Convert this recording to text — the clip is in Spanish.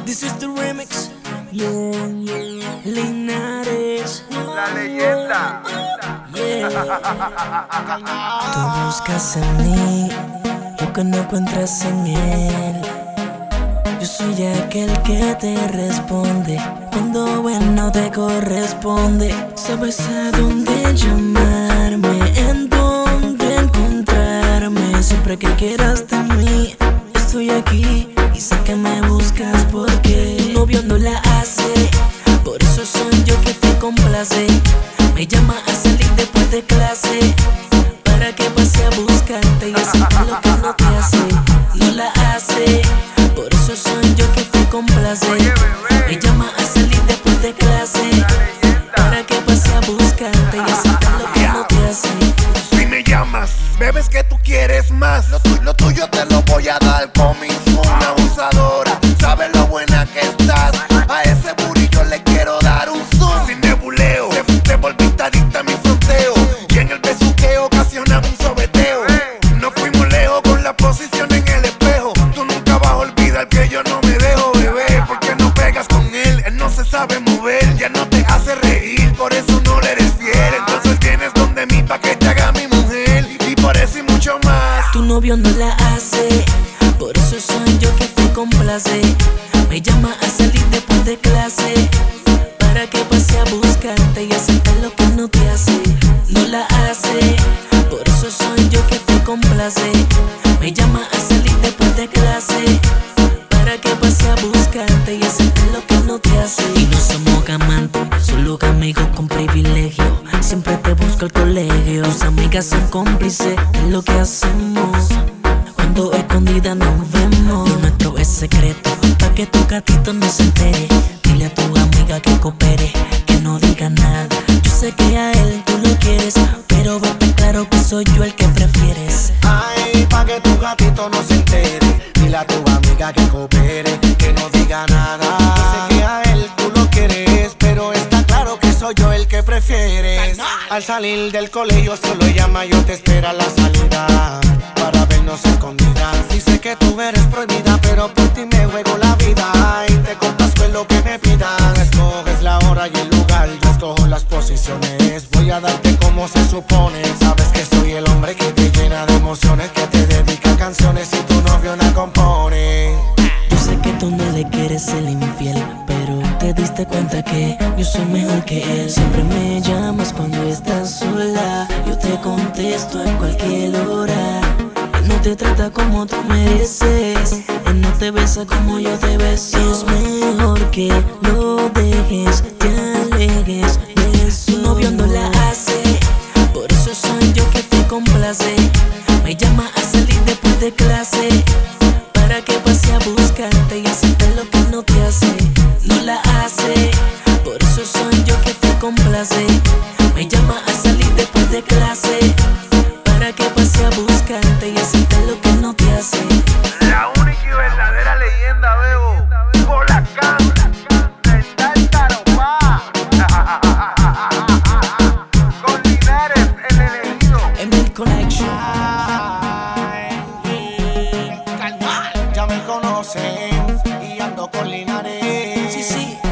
This is the remix. Yeah, yeah. Linares. La leyenda. Tú buscas en mí lo que no encuentras en él. Yo soy aquel que te responde cuando bueno te corresponde. Sabes a dónde llamarme, en dónde encontrarme. Siempre que quieras de mí, estoy aquí. Y sé que me buscas porque tu novio no la hace. Por eso soy yo que te complace. Me llama a salir después de clase para que pase a buscarte y hacerte lo que no te hace. No la hace. Por eso soy yo que te complace. Me llama a salir después de clase para que pase a buscarte y hacerte lo que no te hace. Si me llamas, bebes que tú quieres más. Lo tuyo te lo voy a dar. Coming una abusadora, sabes lo buena que estás. A ese burillo le quiero dar un zoom. Sin nebuleo, te volviste adicta a mi fronteo. Y en el besuqueo ocasionaba un sobeteo. No fuimos lejos con la posición en el espejo. Tú nunca vas a olvidar que yo no me dejo, bebé. Porque no pegas con él, él no se sabe mover. Ya no te hace reír, por eso no le eres fiel. Entonces tienes donde mí pa' que te haga mi mujer. Y por eso y mucho más. Tu novio no la hace, por eso soy yo que te complace. Me llama a salir después de clase para que pase a buscarte y hacerte lo que no te hace. No la hace, por eso soy yo que te complace. Me llama a salir después de clase para que pase a buscarte y hacerte lo que no te hace. Y no somos amantes, solo amigos con privilegio. Siempre te busco al colegio. Tus amigas son cómplices de lo que hacemos. Cuando escondida nos vemos. Lo nuestro es secreto, pa' que tu gatito no se entere. Dile a tu amiga que coopere, que no diga nada. Yo sé que a él tú lo quieres, pero vete claro que soy yo el que prefieres. Ay, pa' que tu gatito no se entere. Dile a tu amiga que coopere, que no diga nada. Yo sé que a él tú lo quieres, pero está claro que soy yo el que prefieres. Al salir del colegio solo llama, yo te espero a la salida para vernos escondidas. Dice que tú eres prohibida, pero por ti me juego la vida. Y te complazco en lo que me pidas. Escoges la hora y el lugar, yo escojo las posiciones. Voy a darte como se supone. Sabes que soy el hombre que te llena de emociones, que te dedica canciones y tu novio la compone. Yo sé que tú no le quieres ser infiel, pero te diste cuenta que yo soy mejor que él. Siempre me llamas cuando estás sola, yo te contesto en cualquier hora. Él no te trata como tú mereces, él no te besa como yo te beso. Es mejor que lo dejes, te alejes de eso. Tu novio no la hace, por eso soy yo que te complace. Me llama a salir después de clase para que pase a buscarte y hacerte lo que no te hace. No la hace, por eso soy yo que te complace. Me llama a salir después de clase para que pase a buscarte y hacerte lo que no te hace. La única y verdadera leyenda, Bebo. Colacán. Del Tártaro, pa. Con Linares, el elegido. Emil Connection. Ya me conocen y ando con Linares. Sí, sí.